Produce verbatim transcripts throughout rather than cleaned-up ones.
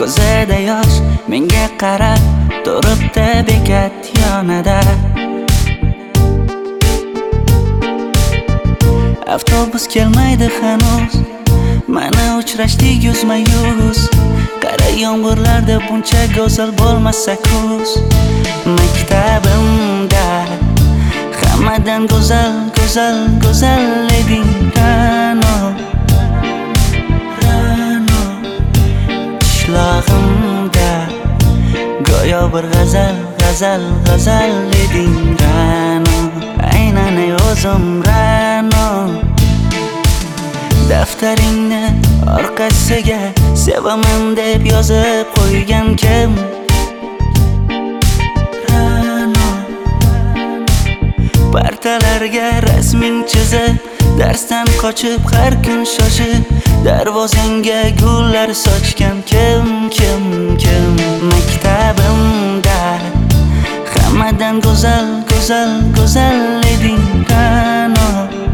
Ko'zida yosh menga qarab turibdi bekat yonida. Avtobus kelmaydi hanuz, mana uchrashdik yuzma yuz. Qara yomg'irlarda buncha go'zal bo'lmasa kuz. Maktabimda hammadan go'zal, go'zal, go'zal eding Ra'no, Ra'no. Qishlog'imda go'yo bir g'azal, g'azal, g'azal eding Ra'no. Aynan ey o'zim Ra'no. Daftaringni orqasiga sevaman deb yozib qo'ygan kim? Ra'no. Partalarga rasming chizib, darsdan qochib har kun shoshib, darvozangga gullar sochgan kim, kim, kim? Maktabimda hammadan go'zal, go'zal, go'zal eding Ra'no,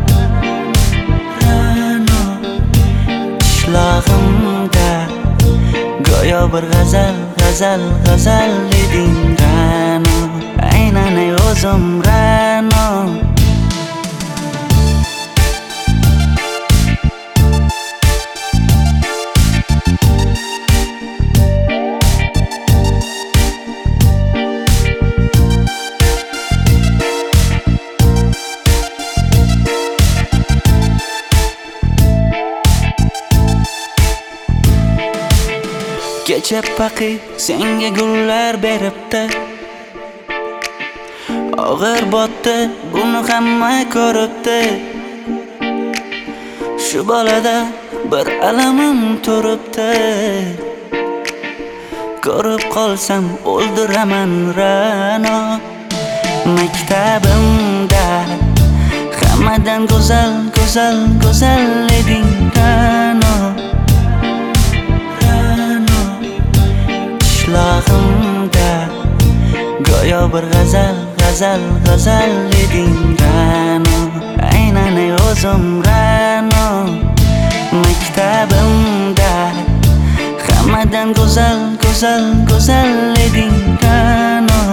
Ra'no. Qishlog'imda go'yo bir g'azal, g'azal, g'azal eding Ra'no. Aynan ey o'zim Ra'no. Kecha paqi senga gullar beribdi, og'ir botdi buni hamma ko'ribdi. Shu bolada bir alamim turibdi, ko'rib qolsam o'ldiraman Ra'no. Maktabimda hammadan go'zal, go'zal, go'zal eding Ra'no, Ra'no. Qishlog'imda go'yo bir g'azal, g'azal, g'azal eding Ra'no. Aynan ey o'zim Ra'no. Maktabimda hammadan go'zal, go'zal, go'zal eding Ra'no,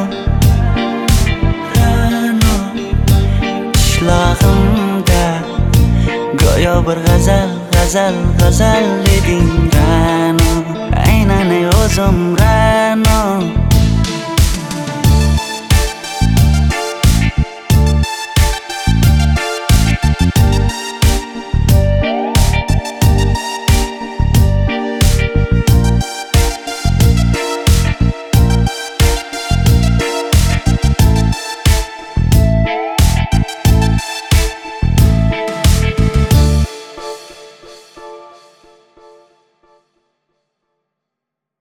Ra'no. Qishlog'imda go'yo bir g'azal, g'azal, g'azal eding Ra'no. Aynan ey o'zim Ra'no.